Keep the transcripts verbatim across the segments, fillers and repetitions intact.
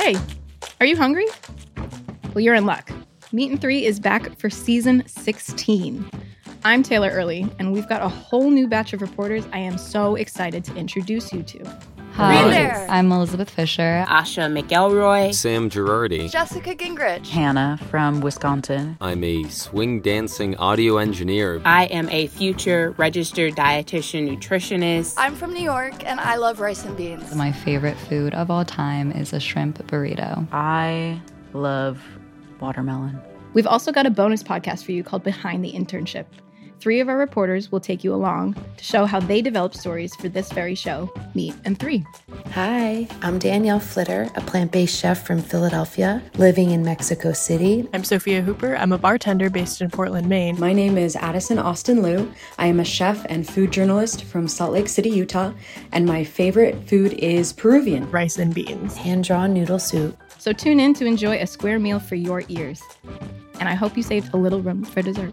Hey, are you hungry? Well, you're in luck. Meat and Three is back for season sixteen. I'm Taylor Early, and we've got a whole new batch of reporters I am so excited to introduce you to. Hi, there. I'm Elizabeth Fisher. Asha McElroy. Sam Girardi. Jessica Gingrich. Hannah from Wisconsin. I'm a swing dancing audio engineer. I am a future registered dietitian nutritionist. I'm from New York, and I love rice and beans. My favorite food of all time is a shrimp burrito. I love watermelon. We've also got a bonus podcast for you called Behind the Internship. Three of our reporters will take you along to show how they developed stories for this very show, Meat and Three. Hi, I'm Danielle Flitter, a plant-based chef from Philadelphia, living in Mexico City. I'm Sophia Hooper. I'm a bartender based in Portland, Maine. My name is Addison Austin Liu. I am a chef and food journalist from Salt Lake City, Utah, and my favorite food is Peruvian. Rice and beans. Hand-drawn noodle soup. So tune in to enjoy a square meal for your ears. And I hope you saved a little room for dessert.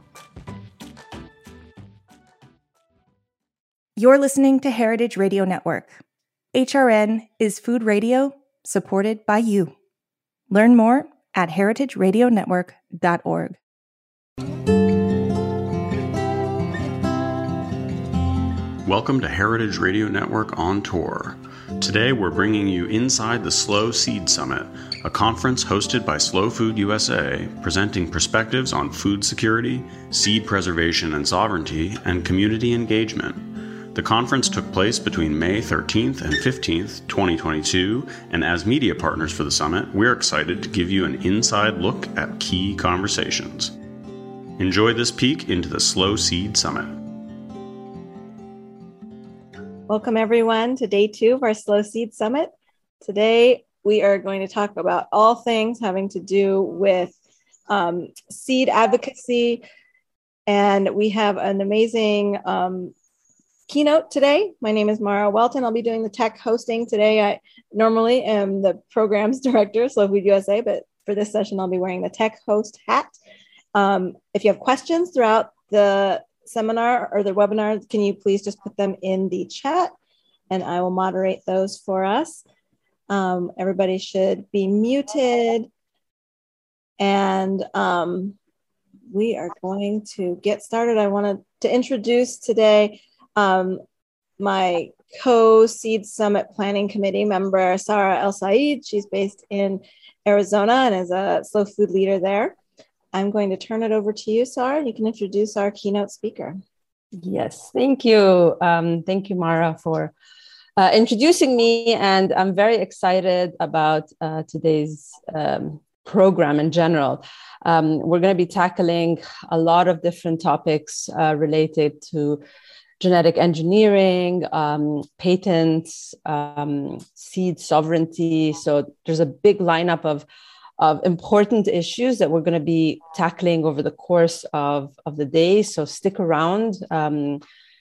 You're listening to Heritage Radio Network. H R N is food radio supported by you. Learn more at heritage radio network dot org. Welcome to Heritage Radio Network on Tour. Today we're bringing you inside the Slow Seed Summit, a conference hosted by Slow Food U S A, presenting perspectives on food security, seed preservation and sovereignty, and community engagement. The conference took place between May thirteenth and fifteenth, twenty twenty-two, and as media partners for the summit, we're excited to give you an inside look at key conversations. Enjoy this peek into the Slow Seed Summit. Welcome everyone to day two of our Slow Seed Summit. Today we are going to talk about all things having to do with um, seed advocacy, and we have an amazing um, keynote today. My name is Mara Welton. I'll be doing the tech hosting today. I normally am the programs director, Slow Food U S A, but for this session, I'll be wearing the tech host hat. Um, if you have questions throughout the seminar or the webinar, can you please just put them in the chat and I will moderate those for us. Um, everybody should be muted. And um, we are going to get started. I wanted to introduce today Um, my co-Seed Summit Planning Committee member, Sarah El Said. She's based in Arizona and is a slow food leader there. I'm going to turn it over to you, Sarah. You can introduce our keynote speaker. Yes, thank you. Um, thank you, Mara, for uh, introducing me. And I'm very excited about uh, today's um, program in general. Um, we're going to be tackling a lot of different topics uh, related to genetic engineering, um, patents, um, seed sovereignty. So there's a big lineup of, of important issues that we're going to be tackling over the course of, of the day. So stick around. Um,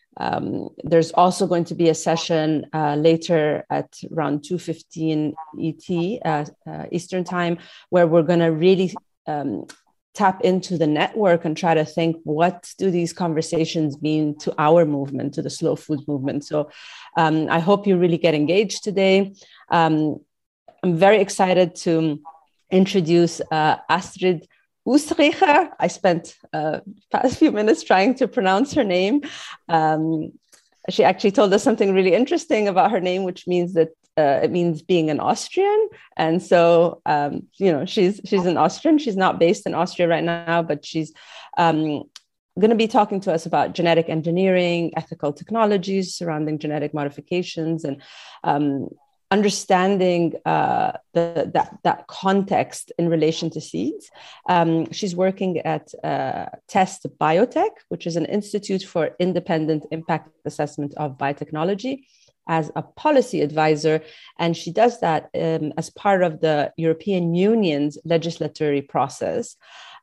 um, there's also going to be a session uh, later at around two fifteen E T, uh, uh, Eastern Time, where we're going to really um, tap into the network and try to think, what do these conversations mean to our movement, to the slow food movement? So um, I hope you really get engaged today. Um, I'm very excited to introduce uh, Astrid Oestreicher. I spent uh, past few minutes trying to pronounce her name. Um, she actually told us something really interesting about her name, which means that Uh, it means being an Austrian. And so, um, you know, she's she's an Austrian. She's not based in Austria right now, but she's um, going to be talking to us about genetic engineering, ethical technologies surrounding genetic modifications, and um, understanding uh, the, that, that context in relation to seeds. Um, she's working at uh, Test Biotech, which is an institute for independent impact assessment of biotechnology, as a policy advisor, and she does that um, as part of the European Union's legislatory process.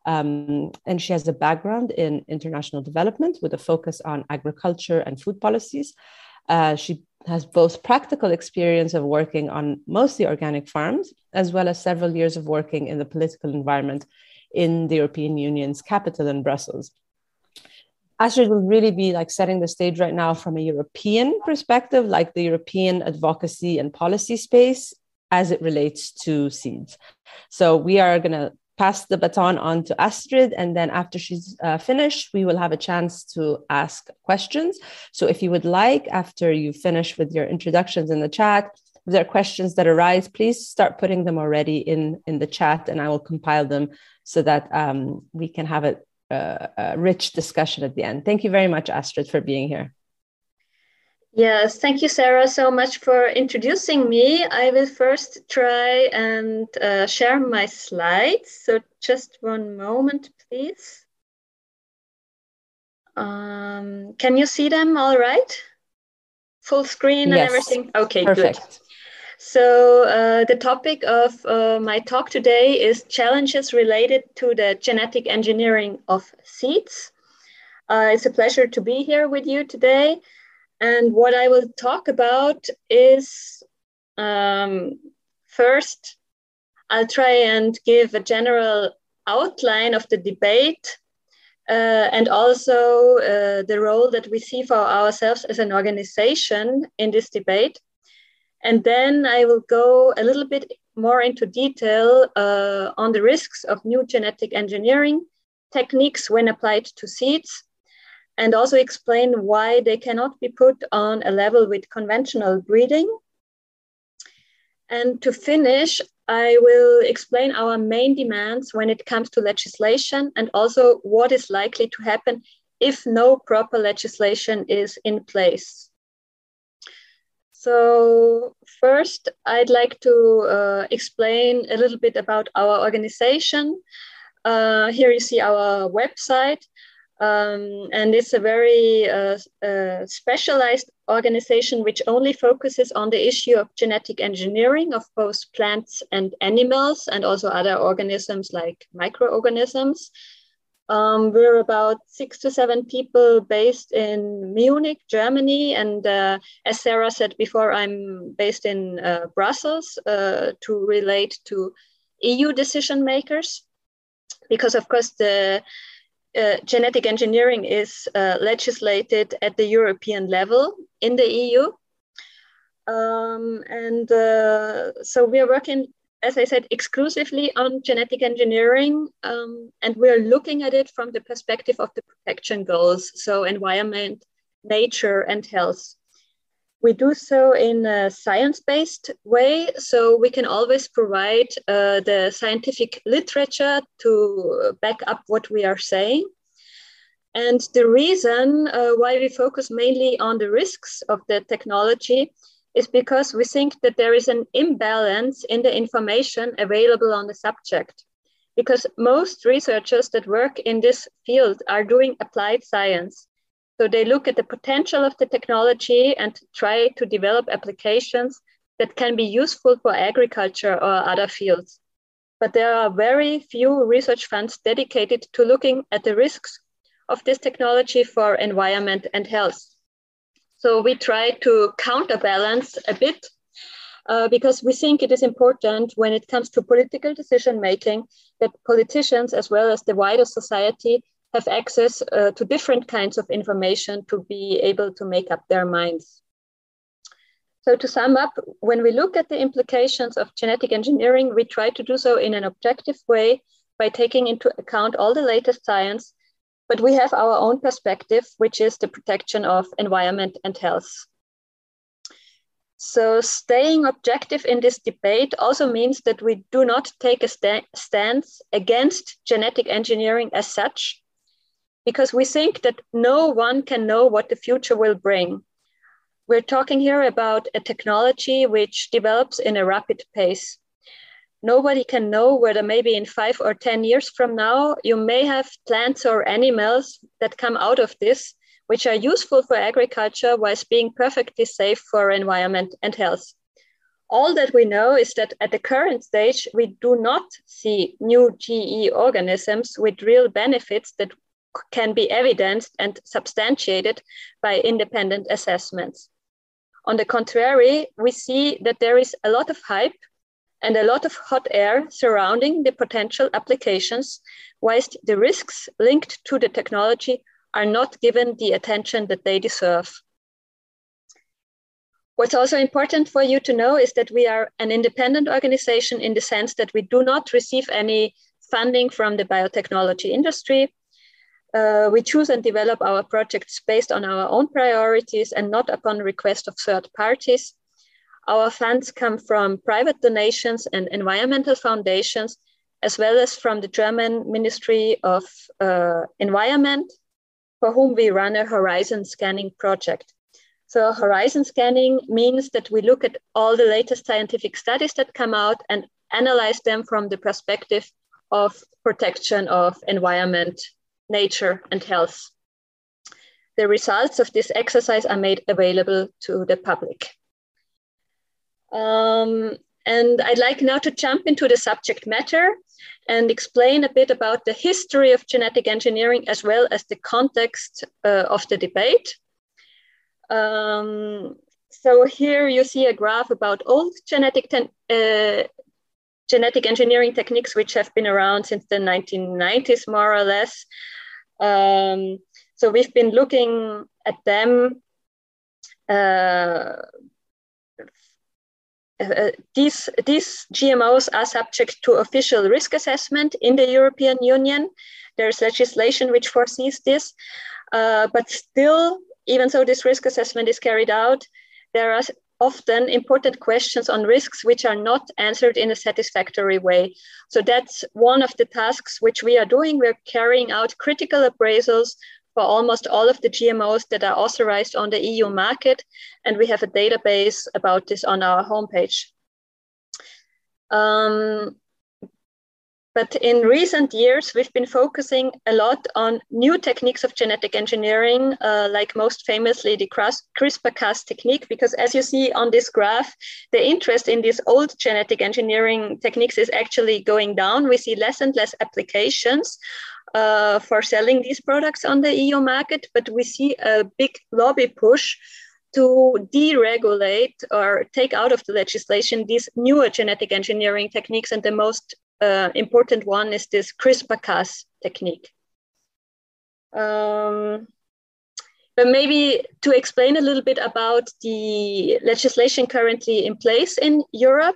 Um, and she has a background in international development with a focus on agriculture and food policies. Uh, she has both practical experience of working on mostly organic farms, as well as several years of working in the political environment in the European Union's capital in Brussels. Astrid will really be like setting the stage right now from a European perspective, like the European advocacy and policy space as it relates to seeds. So we are going to pass the baton on to Astrid, and then after she's uh, finished, we will have a chance to ask questions. So if you would like, after you finish with your introductions in the chat, if there are questions that arise, please start putting them already in, in the chat, and I will compile them so that um, we can have a, a, a rich discussion at the end. Thank you very much, Astrid, for being here. Yes, thank you, Sarah, so much for introducing me. I will first try and uh, share my slides. So just one moment, please. Um, can you see them all right? Full screen and yes. everything? Okay, perfect. Good. So uh, the topic of uh, my talk today is challenges related to the genetic engineering of seeds. Uh, it's a pleasure to be here with you today. And what I will talk about is, um, first, I'll try and give a general outline of the debate uh, and also uh, the role that we see for ourselves as an organization in this debate. And then I will go a little bit more into detail uh, on the risks of new genetic engineering techniques when applied to seeds, and also explain why they cannot be put on a level with conventional breeding. And to finish, I will explain our main demands when it comes to legislation and also what is likely to happen if no proper legislation is in place. So first, I'd like to uh, explain a little bit about our organization. Uh, here you see our website. Um, and it's a very uh, uh, specialized organization which only focuses on the issue of genetic engineering of both plants and animals, and also other organisms like microorganisms. Um, we're about six to seven people based in Munich, Germany. And uh, as Sarah said before, I'm based in uh, Brussels uh, to relate to E U decision makers, because of course the Uh, genetic engineering is uh, legislated at the European level in the E U. Um, and uh, so we are working, as I said, exclusively on genetic engineering, um, and we're looking at it from the perspective of the protection goals, so environment, nature, and health. We do so in a science-based way, so we can always provide uh, the scientific literature to back up what we are saying. And the reason uh, why we focus mainly on the risks of the technology is because we think that there is an imbalance in the information available on the subject. Because most researchers that work in this field are doing applied science. So they look at the potential of the technology and try to develop applications that can be useful for agriculture or other fields. But there are very few research funds dedicated to looking at the risks of this technology for environment and health. So we try to counterbalance a bit uh, because we think it is important when it comes to political decision making that politicians as well as the wider society have access uh, to different kinds of information to be able to make up their minds. So to sum up, when we look at the implications of genetic engineering, we try to do so in an objective way by taking into account all the latest science, but we have our own perspective, which is the protection of environment and health. So staying objective in this debate also means that we do not take a sta- stance against genetic engineering as such, because we think that no one can know what the future will bring. We're talking here about a technology which develops in a rapid pace. Nobody can know whether maybe in five or ten years from now, you may have plants or animals that come out of this, which are useful for agriculture whilst being perfectly safe for environment and health. All that we know is that at the current stage, we do not see new G E organisms with real benefits that can be evidenced and substantiated by independent assessments. On the contrary, we see that there is a lot of hype and a lot of hot air surrounding the potential applications, whilst the risks linked to the technology are not given the attention that they deserve. what's also important for you to know is that we are an independent organization in the sense that we do not receive any funding from the biotechnology industry. Uh, we choose and develop our projects based on our own priorities and not upon request of third parties. Our funds come from private donations and environmental foundations, as well as from the German Ministry of uh, Environment, for whom we run a horizon scanning project. So horizon scanning means that we look at all the latest scientific studies that come out and analyze them from the perspective of protection of environment, nature, and health. The results of this exercise are made available to the public. Um, and I'd like now to jump into the subject matter and explain a bit about the history of genetic engineering as well as the context uh, of the debate. Um, so here you see a graph about old genetic, ten, uh, genetic engineering techniques, which have been around since the nineteen nineties, more or less. Um, so we've been looking at them. Uh, uh, these, these G M Os are subject to official risk assessment in the European Union. There's legislation which foresees this, uh, but still, even though this risk assessment is carried out, there are often important questions on risks which are not answered in a satisfactory way. So that's one of the tasks which we are doing. We're carrying out critical appraisals for almost all of the G M Os that are authorized on the E U market, and we have a database about this on our homepage. Um, But in recent years, we've been focusing a lot on new techniques of genetic engineering, uh, like most famously the CRISPR Cas technique, because as you see on this graph, the interest in these old genetic engineering techniques is actually going down. We see less and less applications uh, for selling these products on the E U market, but we see a big lobby push to deregulate or take out of the legislation these newer genetic engineering techniques, and the most Uh, important one is this CRISPR Cas technique. Um, but maybe to explain a little bit about the legislation currently in place in Europe.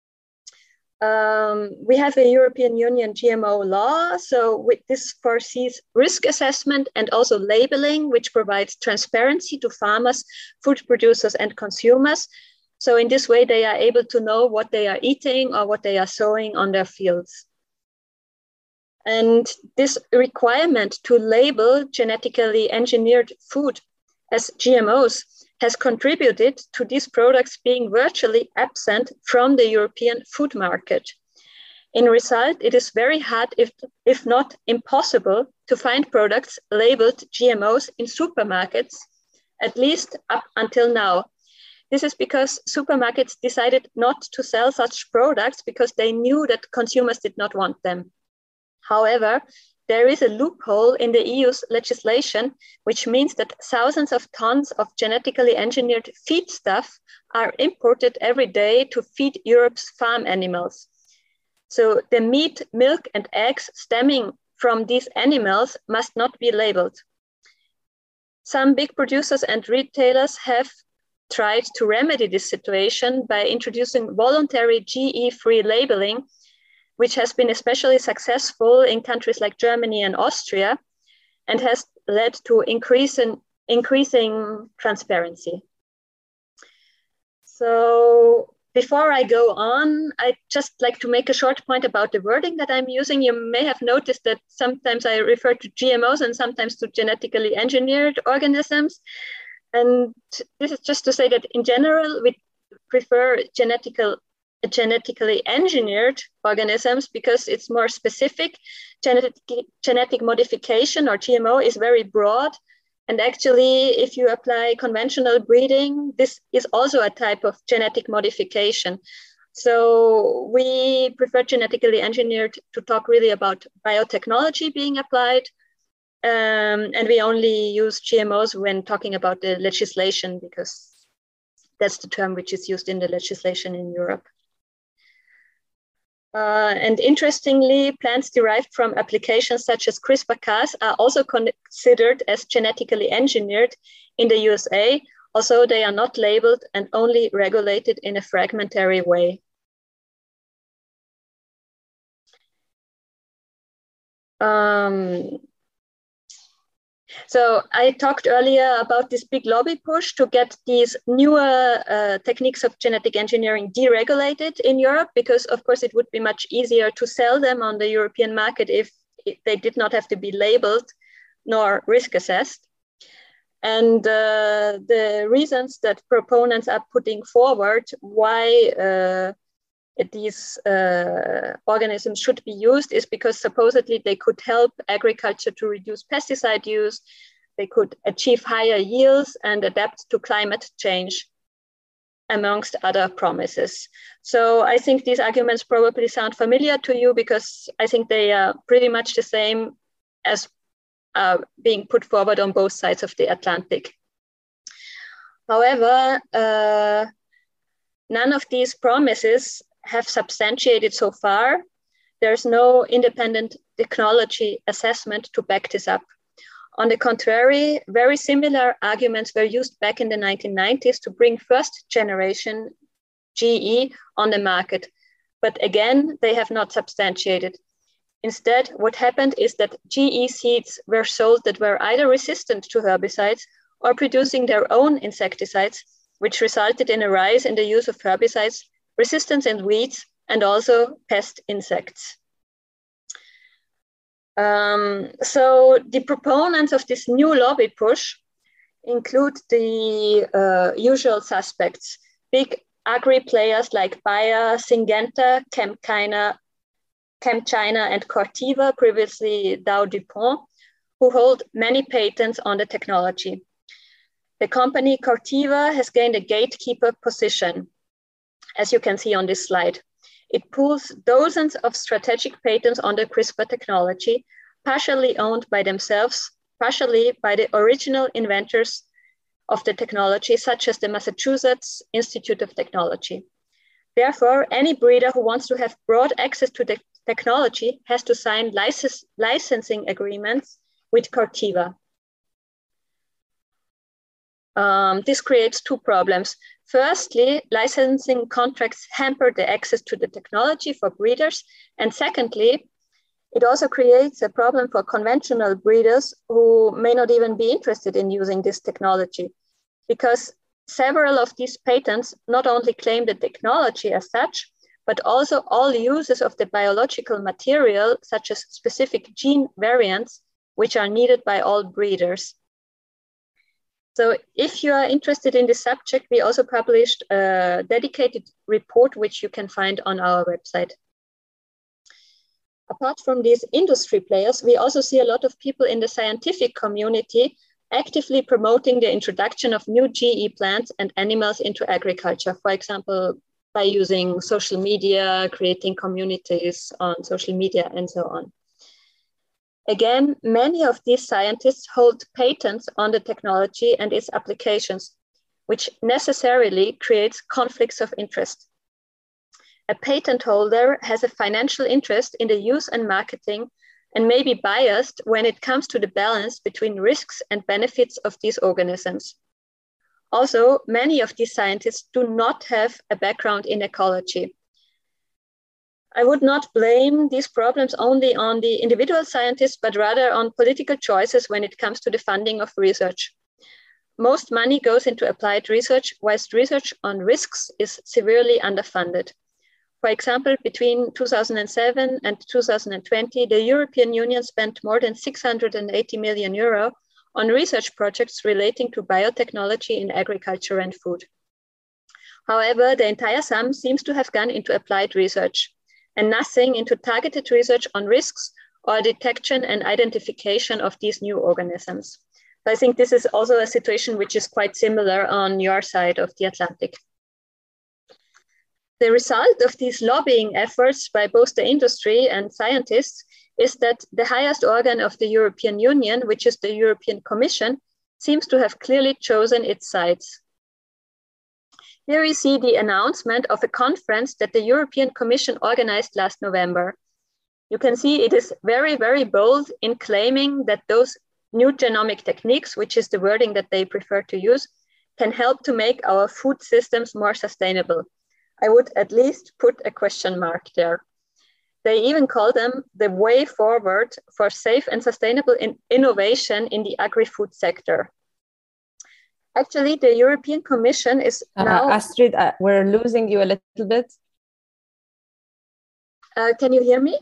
Um, we have a European Union G M O law. So with this foresees risk assessment and also labeling, which provides transparency to farmers, food producers, and consumers. So in this way, they are able to know what they are eating or what they are sowing on their fields. And this requirement to label genetically engineered food as G M Os has contributed to these products being virtually absent from the European food market. In result, it is very hard, if, if not impossible, to find products labeled G M Os in supermarkets, at least up until now. This is because supermarkets decided not to sell such products because they knew that consumers did not want them. However, there is a loophole in the E U's legislation, which means that thousands of tons of genetically engineered feedstuff are imported every day to feed Europe's farm animals. So the meat, milk, and eggs stemming from these animals must not be labeled. Some big producers and retailers have tried to remedy this situation by introducing voluntary G E-free labeling, which has been especially successful in countries like Germany and Austria, and has led to increase in, increasing transparency. So before I go on, I'd just like to make a short point about the wording that I'm using. You may have noticed that sometimes I refer to G M Os and sometimes to genetically engineered organisms. And this is just to say that in general, we prefer genetical, genetically engineered organisms because it's more specific. Genetic, genetic modification, or G M O, is very broad. And actually, if you apply conventional breeding, this is also a type of genetic modification. So we prefer genetically engineered to talk really about biotechnology being applied. Um, and we only use G M Os when talking about the legislation, because that's the term which is used in the legislation in Europe. Uh, and interestingly, plants derived from applications such as CRISPR Cas are also considered as genetically engineered in the U S A, although they are not labeled and only regulated in a fragmentary way. Um, So I talked earlier about this big lobby push to get these newer uh, techniques of genetic engineering deregulated in Europe, because of course it would be much easier to sell them on the European market if, if they did not have to be labeled nor risk assessed. And uh, the reasons that proponents are putting forward why uh, these uh, organisms should be used is because supposedly they could help agriculture to reduce pesticide use, they could achieve higher yields and adapt to climate change, amongst other promises. So I think these arguments probably sound familiar to you, because I think they are pretty much the same as uh, being put forward on both sides of the Atlantic. However, uh, none of these promises have substantiated so far. There's no independent technology assessment to back this up. On the contrary, very similar arguments were used back in the nineteen nineties to bring first generation G E on the market. But again, they have not substantiated. Instead, what happened is that G E seeds were sold that were either resistant to herbicides or producing their own insecticides, which resulted in a rise in the use of herbicides, resistance in weeds, and also pest insects. Um, so the proponents of this new lobby push include the uh, usual suspects, big agri players like Bayer, Syngenta, ChemChina, ChemChina, and Corteva, previously Dow DuPont, who hold many patents on the technology. The company Corteva has gained a gatekeeper position, as you can see on this slide. It pools dozens of strategic patents on the CRISPR technology, partially owned by themselves, partially by the original inventors of the technology, such as the Massachusetts Institute of Technology. Therefore, any breeder who wants to have broad access to the technology has to sign license, licensing agreements with Corteva. Um, this creates two problems. Firstly, licensing contracts hamper the access to the technology for breeders. And secondly, it also creates a problem for conventional breeders who may not even be interested in using this technology, because several of these patents not only claim the technology as such, but also all uses of the biological material, such as specific gene variants, which are needed by all breeders. So if you are interested in this subject, we also published a dedicated report, which you can find on our website. Apart from these industry players, we also see a lot of people in the scientific community actively promoting the introduction of new G E plants and animals into agriculture, for example, by using social media, creating communities on social media, and so on. Again, many of these scientists hold patents on the technology and its applications, which necessarily creates conflicts of interest. A patent holder has a financial interest in the use and marketing and may be biased when it comes to the balance between risks and benefits of these organisms. Also, many of these scientists do not have a background in ecology. I would not blame these problems only on the individual scientists, but rather on political choices when it comes to the funding of research. Most money goes into applied research, whilst research on risks is severely underfunded. For example, between two thousand seven and two thousand twenty, the European Union spent more than six hundred eighty million euro on research projects relating to biotechnology in agriculture and food. However, the entire sum seems to have gone into applied research, and nothing into targeted research on risks or detection and identification of these new organisms. So I think this is also a situation which is quite similar on your side of the Atlantic. The result of these lobbying efforts by both the industry and scientists is that the highest organ of the European Union, which is the European Commission, seems to have clearly chosen its sides. Here we see the announcement of a conference that the European Commission organized last November. You can see it is very, very bold in claiming that those new genomic techniques, which is the wording that they prefer to use, can help to make our food systems more sustainable. I would at least put a question mark there. They even call them the way forward for safe and sustainable in innovation in the agri-food sector. Actually, the European Commission is uh, now... Astrid, uh, we're losing you a little bit. Uh, can you hear me?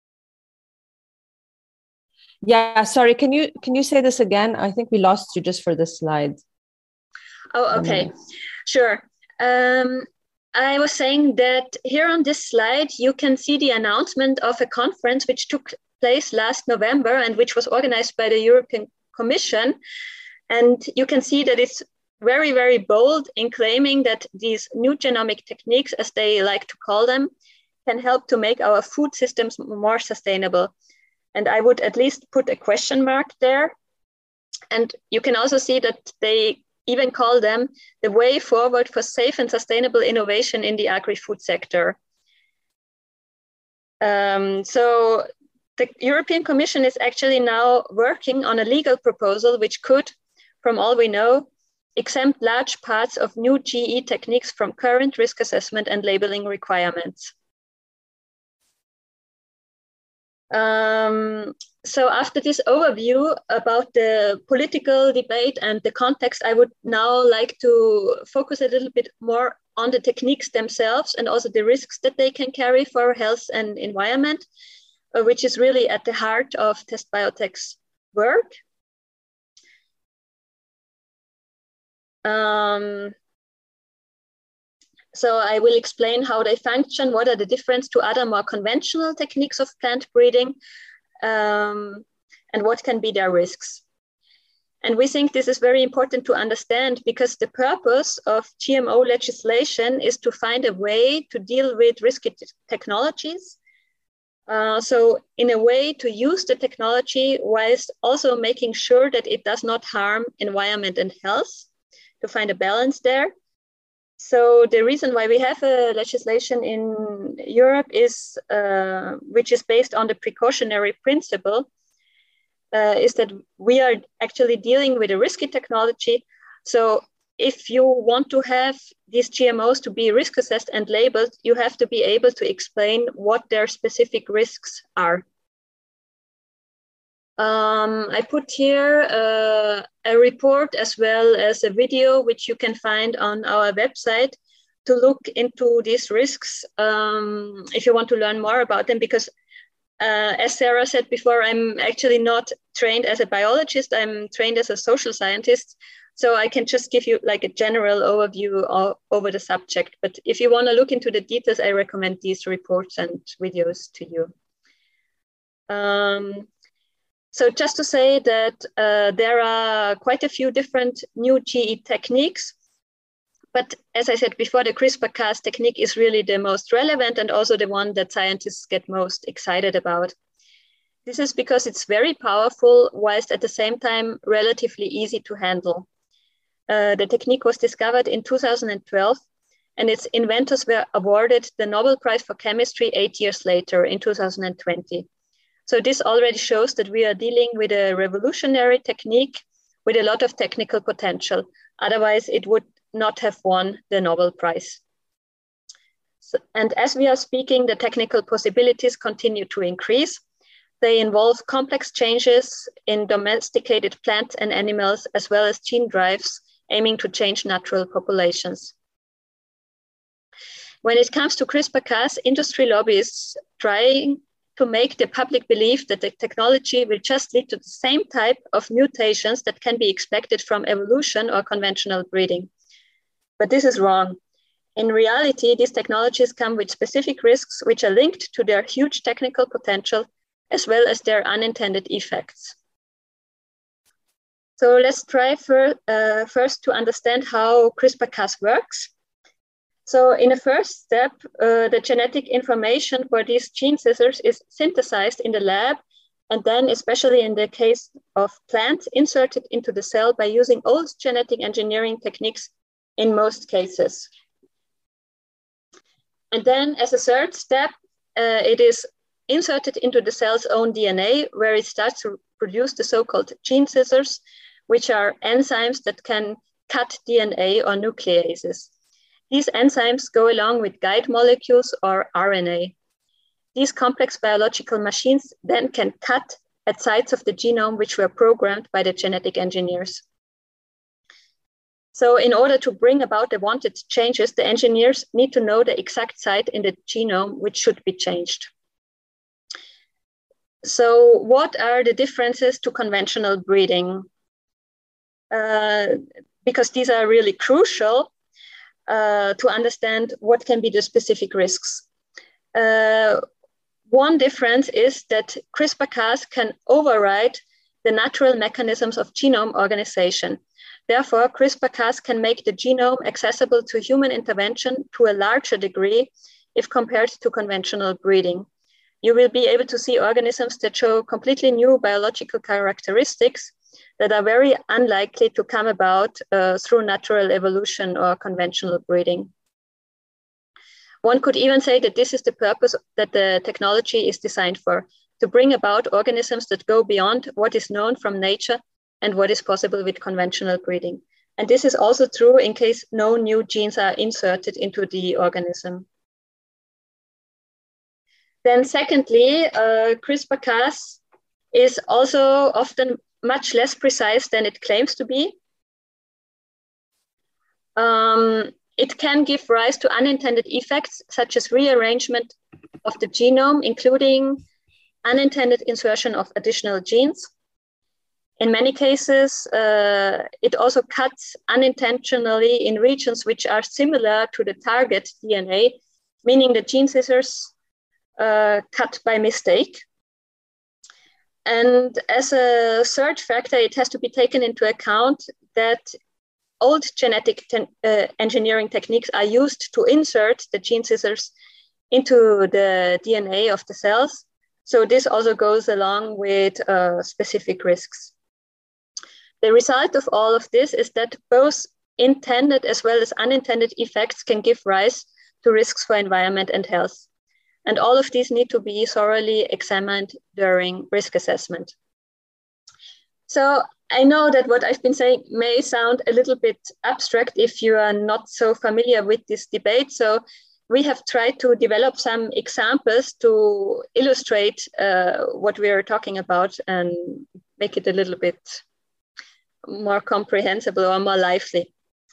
Yeah, sorry, can you can you say this again? I think we lost you just for this slide. Oh, okay, sure. Um, I was saying that here on this slide, you can see the announcement of a conference which took place last November and which was organized by the European Commission. And you can see that it's very, very bold in claiming that these new genomic techniques, as they like to call them, can help to make our food systems more sustainable. And I would at least put a question mark there. And you can also see that they even call them the way forward for safe and sustainable innovation in the agri-food sector. Um, so the European Commission is actually now working on a legal proposal which could, from all we know, exempt large parts of new G E techniques from current risk assessment and labeling requirements. Um, so after this overview about the political debate and the context, I would now like to focus a little bit more on the techniques themselves and also the risks that they can carry for health and environment, uh, which is really at the heart of Test Biotech's work. Um, So I will explain how they function, what are the difference to other more conventional techniques of plant breeding, um, and what can be their risks. And we think this is very important to understand because the purpose of G M O legislation is to find a way to deal with risky t- technologies. Uh, so in a way to use the technology whilst also making sure that it does not harm environment and health, to find a balance there. So the reason why we have a legislation in Europe is, uh, which is based on the precautionary principle, uh, is that we are actually dealing with a risky technology. So if you want to have these G M Os to be risk assessed and labeled, you have to be able to explain what their specific risks are. Um, I put here uh, a report as well as a video, which you can find on our website to look into these risks um, if you want to learn more about them, because uh, as Sarah said before, I'm actually not trained as a biologist, I'm trained as a social scientist. So I can just give you like a general overview of, over the subject. But if you want to look into the details, I recommend these reports and videos to you. Um, So just to say that uh, there are quite a few different new G E techniques, but as I said before, the CRISPR Cas technique is really the most relevant and also the one that scientists get most excited about. This is because it's very powerful, whilst at the same time relatively easy to handle. Uh, the technique was discovered in two thousand twelve, and its inventors were awarded the Nobel Prize for Chemistry eight years later in two thousand twenty. So this already shows that we are dealing with a revolutionary technique with a lot of technical potential. Otherwise, it would not have won the Nobel Prize. So, and as we are speaking, the technical possibilities continue to increase. They involve complex changes in domesticated plants and animals, as well as gene drives aiming to change natural populations. When it comes to CRISPR-Cas, industry lobbyists trying to make the public believe that the technology will just lead to the same type of mutations that can be expected from evolution or conventional breeding. But this is wrong. In reality, these technologies come with specific risks which are linked to their huge technical potential as well as their unintended effects. So let's try for, uh, first to understand how CRISPR-Cas works. So in the first step, uh, the genetic information for these gene scissors is synthesized in the lab, and then, especially in the case of plants, inserted into the cell by using old genetic engineering techniques in most cases. And then as a third step, uh, it is inserted into the cell's own D N A, where it starts to produce the so-called gene scissors, which are enzymes that can cut D N A or nucleases. These enzymes go along with guide molecules or R N A. These complex biological machines then can cut at sites of the genome which were programmed by the genetic engineers. So in order to bring about the wanted changes, the engineers need to know the exact site in the genome which should be changed. So what are the differences to conventional breeding? Uh, because these are really crucial uh, to understand what can be the specific risks. Uh, one difference is that CRISPR Cas can override the natural mechanisms of genome organization. Therefore, CRISPR Cas can make the genome accessible to human intervention to a larger degree if compared to conventional breeding. You will be able to see organisms that show completely new biological characteristics that are very unlikely to come about uh, through natural evolution or conventional breeding. One could even say that this is the purpose that the technology is designed for, to bring about organisms that go beyond what is known from nature and what is possible with conventional breeding. And this is also true in case no new genes are inserted into the organism. Then secondly, uh, CRISPR Cas is also often much less precise than it claims to be. Um, it can give rise to unintended effects, such as rearrangement of the genome, including unintended insertion of additional genes. In many cases, uh, it also cuts unintentionally in regions which are similar to the target D N A, meaning the gene scissors uh, cut by mistake. And as a third factor, it has to be taken into account that old genetic ten, uh, engineering techniques are used to insert the gene scissors into the D N A of the cells. So this also goes along with uh, specific risks. The result of all of this is that both intended as well as unintended effects can give rise to risks for environment and health. And all of these need to be thoroughly examined during risk assessment. So I know that what I've been saying may sound a little bit abstract if you are not so familiar with this debate. So we have tried to develop some examples to illustrate uh, what we are talking about and make it a little bit more comprehensible or more lively.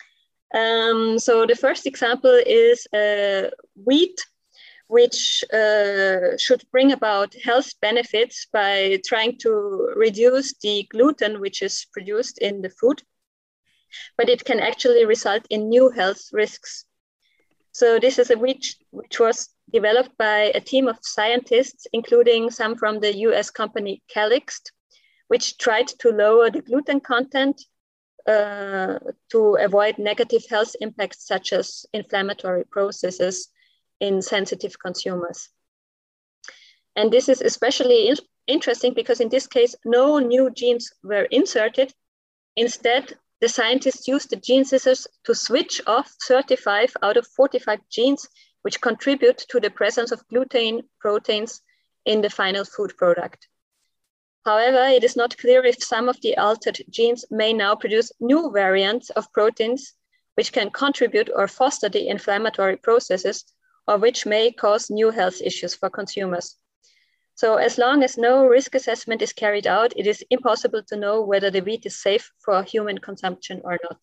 Um, so the first example is uh, wheat, which uh, should bring about health benefits by trying to reduce the gluten which is produced in the food, but it can actually result in new health risks. So this is a wheat which was developed by a team of scientists, including some from the U S company Calixt, which tried to lower the gluten content uh, to avoid negative health impacts such as inflammatory processes in sensitive consumers. And this is especially in interesting because in this case, no new genes were inserted. Instead, the scientists used the gene scissors to switch off thirty-five out of forty-five genes, which contribute to the presence of gluten proteins in the final food product. However, it is not clear if some of the altered genes may now produce new variants of proteins, which can contribute or foster the inflammatory processes, or which may cause new health issues for consumers. So as long as no risk assessment is carried out, it is impossible to know whether the wheat is safe for human consumption or not.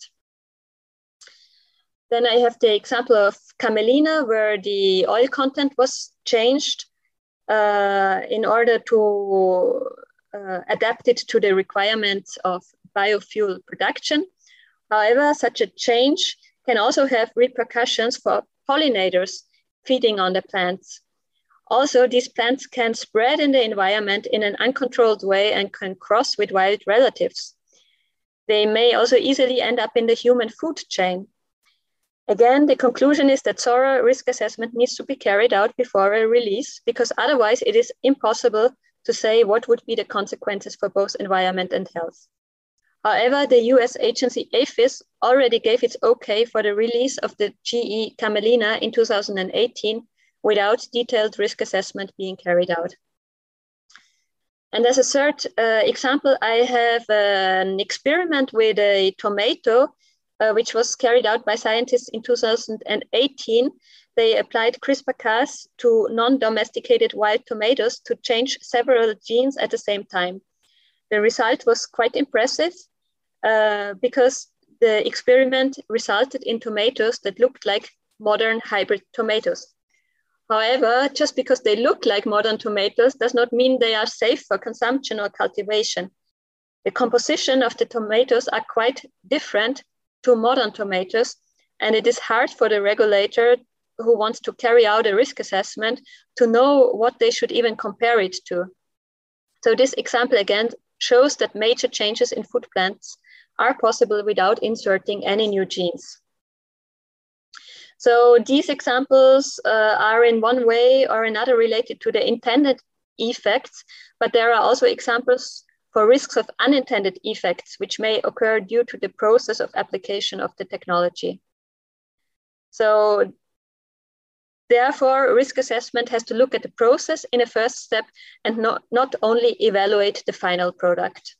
Then I have the example of camelina, where the oil content was changed uh, in order to uh, adapt it to the requirements of biofuel production. However, such a change can also have repercussions for pollinators feeding on the plants. Also, these plants can spread in the environment in an uncontrolled way and can cross with wild relatives. They may also easily end up in the human food chain. Again, the conclusion is that thorough risk assessment needs to be carried out before a release, because otherwise it is impossible to say what would be the consequences for both environment and health. However, the U S agency APHIS already gave its okay for the release of the G E camelina in two thousand eighteen without detailed risk assessment being carried out. And as a third uh, example, I have uh, an experiment with a tomato uh, which was carried out by scientists in two thousand eighteen. They applied CRISPR-Cas to non-domesticated wild tomatoes to change several genes at the same time. The result was quite impressive uh, because the experiment resulted in tomatoes that looked like modern hybrid tomatoes. However, just because they look like modern tomatoes does not mean they are safe for consumption or cultivation. The composition of the tomatoes are quite different to modern tomatoes, and it is hard for the regulator who wants to carry out a risk assessment to know what they should even compare it to. So this example again shows that major changes in food plants are possible without inserting any new genes. So these examples uh, are in one way or another related to the intended effects, but there are also examples for risks of unintended effects, which may occur due to the process of application of the technology. So therefore, risk assessment has to look at the process in a first step and not, not only evaluate the final product.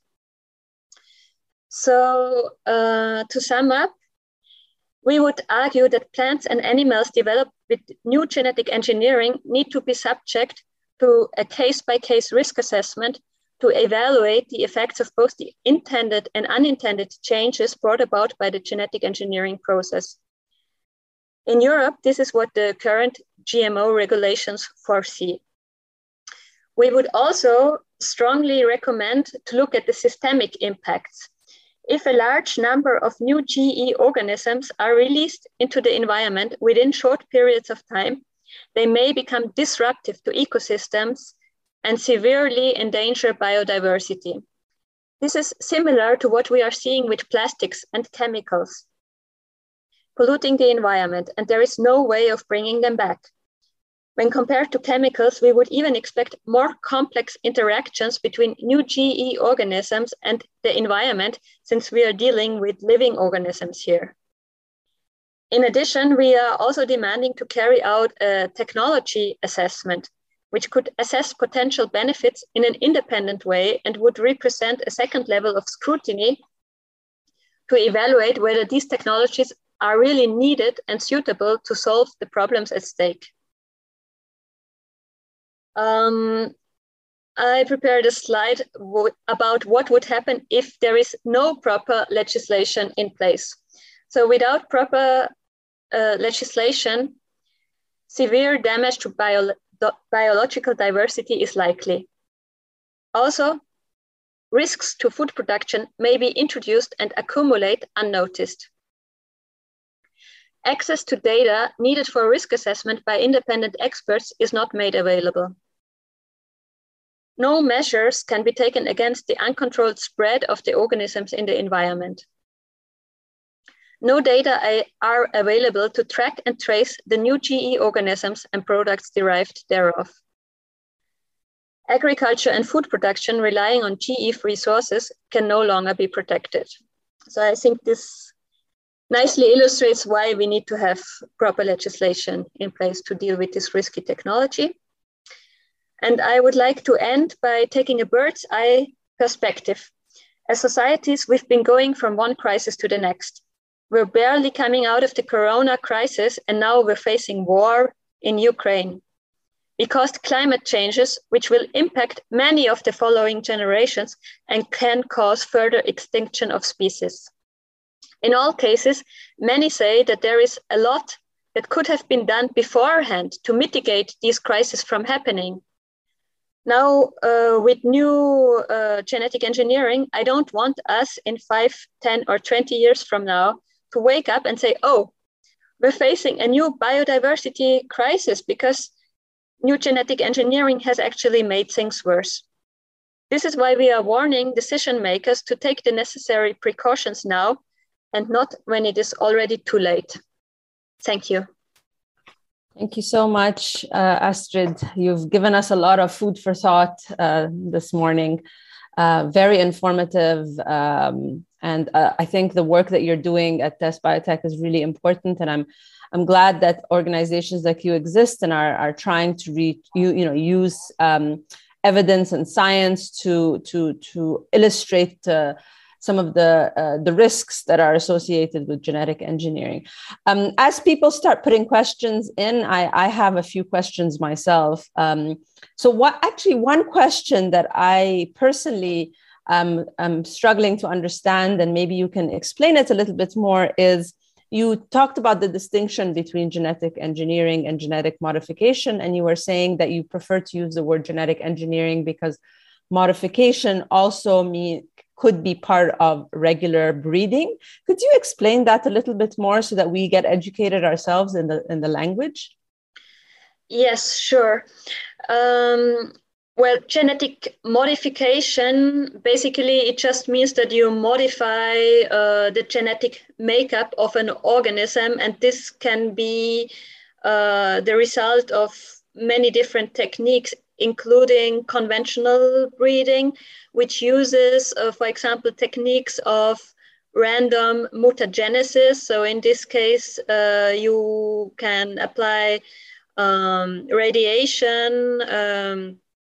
So uh, to sum up, we would argue that plants and animals developed with new genetic engineering need to be subject to a case-by-case risk assessment to evaluate the effects of both the intended and unintended changes brought about by the genetic engineering process. In Europe, this is what the current G M O regulations foresee. We would also strongly recommend to look at the systemic impacts. If a large number of new G E organisms are released into the environment within short periods of time, they may become disruptive to ecosystems and severely endanger biodiversity. This is similar to what we are seeing with plastics and chemicals, polluting the environment, and there is no way of bringing them back. When compared to chemicals, we would even expect more complex interactions between new G E organisms and the environment, since we are dealing with living organisms here. In addition, we are also demanding to carry out a technology assessment, which could assess potential benefits in an independent way and would represent a second level of scrutiny to evaluate whether these technologies are really needed and suitable to solve the problems at stake. Um, I prepared a slide w- about what would happen if there is no proper legislation in place. So without proper uh, legislation, severe damage to bio- biological diversity is likely. Also, risks to food production may be introduced and accumulate unnoticed. Access to data needed for risk assessment by independent experts is not made available. No measures can be taken against the uncontrolled spread of the organisms in the environment. No data are available to track and trace the new G E organisms and products derived thereof. Agriculture and food production relying on G E-free sources can no longer be protected. So I think this nicely illustrates why we need to have proper legislation in place to deal with this risky technology. And I would like to end by taking a bird's eye perspective. As societies, we've been going from one crisis to the next. We're barely coming out of the corona crisis, and now we're facing war in Ukraine. We caused climate changes, which will impact many of the following generations and can cause further extinction of species. In all cases, many say that there is a lot that could have been done beforehand to mitigate these crises from happening. Now, uh, with new uh, genetic engineering, I don't want us in five, ten, or twenty years from now to wake up and say, oh, we're facing a new biodiversity crisis because new genetic engineering has actually made things worse. This is why we are warning decision makers to take the necessary precautions now and not when it is already too late. Thank you. Thank you so much, uh, Astrid. You've given us a lot of food for thought uh, this morning. Uh, very informative. Um, and uh, I think the work that you're doing at Test Biotech is really important. And I'm I'm glad that organizations like you exist and are, are trying to reach, you, you know, use um, evidence and science to, to, to illustrate uh, some of the uh, the risks that are associated with genetic engineering. Um, as people start putting questions in, I, I have a few questions myself. Um, so what actually one question that I personally um, am struggling to understand, and maybe you can explain it a little bit more, is you talked about the distinction between genetic engineering and genetic modification, and you were saying that you prefer to use the word genetic engineering because modification also mean, could be part of regular breeding. Could you explain that a little bit more so that we get educated ourselves in the in the language? Yes, sure. Um, well, genetic modification, basically, it just means that you modify uh, the genetic makeup of an organism, and this can be uh, the result of many different techniques, including conventional breeding, which uses, uh, for example, techniques of random mutagenesis. So in this case, uh, you can apply um, radiation, um,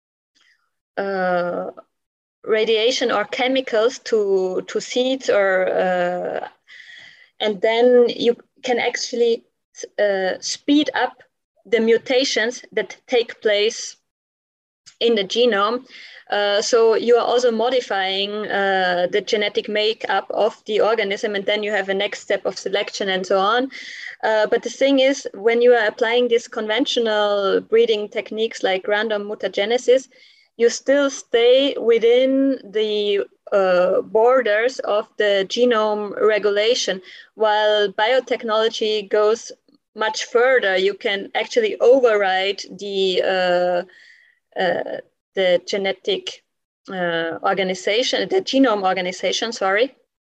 uh, radiation or chemicals to, to seeds, or uh, and then you can actually uh, speed up the mutations that take place in the genome. Uh, so you are also modifying uh, the genetic makeup of the organism, and then you have a next step of selection and so on. Uh, but the thing is, when you are applying these conventional breeding techniques like random mutagenesis, you still stay within the uh, borders of the genome regulation, while biotechnology goes much further. You can actually override the uh, uh, the genetic uh, organization, the genome organization, sorry.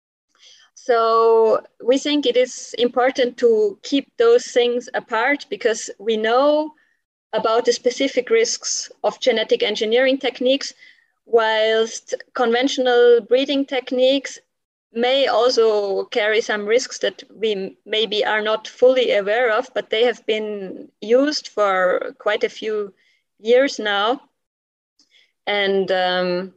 So we think it is important to keep those things apart, because we know about the specific risks of genetic engineering techniques, whilst conventional breeding techniques may also carry some risks that we maybe are not fully aware of, but they have been used for quite a few years now. And um,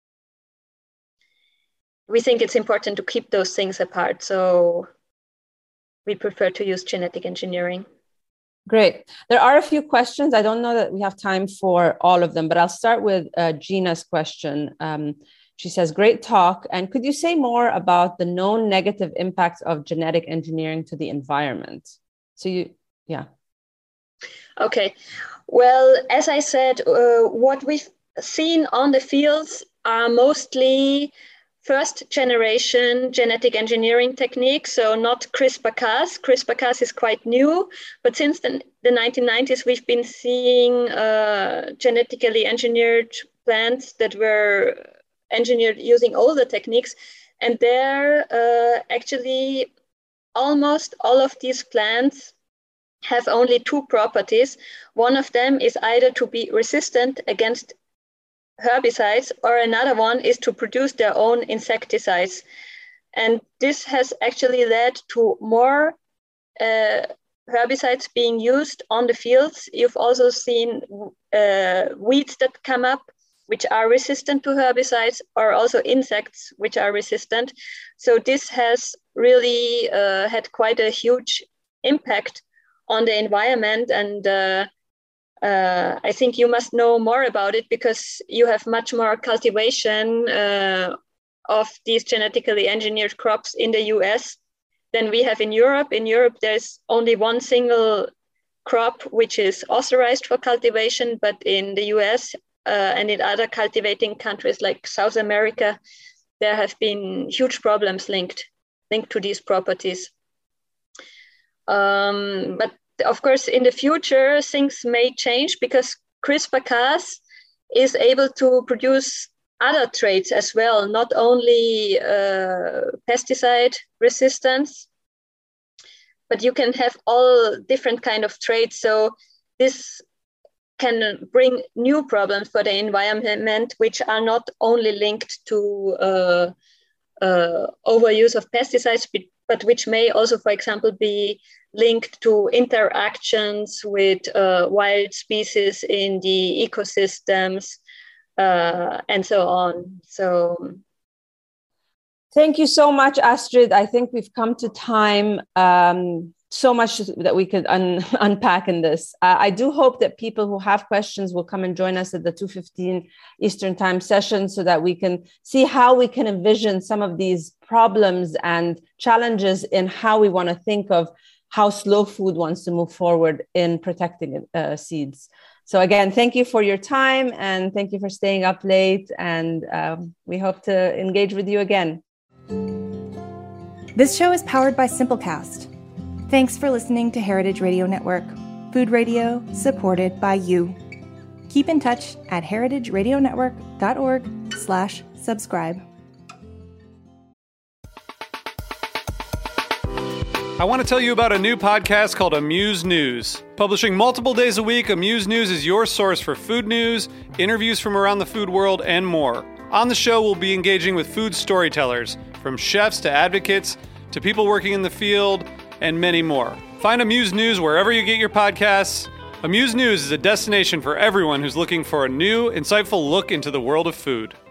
we think it's important to keep those things apart. So we prefer to use genetic engineering. Great. There are a few questions. I don't know that we have time for all of them, but I'll start with uh, Gina's question. Um, she says, great talk. And could you say more about the known negative impacts of genetic engineering to the environment? So you, yeah. Okay. Well, as I said, uh, what we've seen on the fields are mostly first generation genetic engineering techniques, so not CRISPR-Cas. CRISPR-Cas is quite new, but since the, the nineteen nineties, we've been seeing uh, genetically engineered plants that were engineered using older techniques. And there, uh, actually, almost all of these plants have only two properties. One of them is either to be resistant against herbicides, or another one is to produce their own insecticides. And this has actually led to more uh, herbicides being used on the fields. You've also seen uh, weeds that come up which are resistant to herbicides, or also insects which are resistant. So this has really uh, had quite a huge impact on the environment. And uh, Uh, I think you must know more about it, because you have much more cultivation uh, of these genetically engineered crops in the U S than we have in Europe. In Europe, there's only one single crop which is authorized for cultivation, but in the U S uh, and in other cultivating countries like South America, there have been huge problems linked, linked to these properties. Um, but of course, in the future, things may change, because CRISPR-Cas is able to produce other traits as well, not only uh, pesticide resistance, but you can have all different kind of traits. So this can bring new problems for the environment, which are not only linked to uh, uh, overuse of pesticides, but which may also, for example, be linked to interactions with uh, wild species in the ecosystems uh, and so on. So, Thank you so much, Astrid. I think we've come to time. Um, so much that we could un- unpack in this. Uh, I do hope that people who have questions will come and join us at the two fifteen Eastern Time session so that we can see how we can envision some of these problems and challenges in how we want to think of how Slow Food wants to move forward in protecting uh, seeds. So again, thank you for your time and thank you for staying up late, and um, we hope to engage with you again. This show is powered by Simplecast. Thanks for listening to Heritage Radio Network, food radio supported by you. Keep in touch at heritageradionetwork.org slash subscribe. I want to tell you about a new podcast called Amuse News. Publishing multiple days a week, Amuse News is your source for food news, interviews from around the food world, and more. On the show, we'll be engaging with food storytellers, from chefs to advocates to people working in the field, and many more. Find Amuse News wherever you get your podcasts. Amuse News is a destination for everyone who's looking for a new, insightful look into the world of food.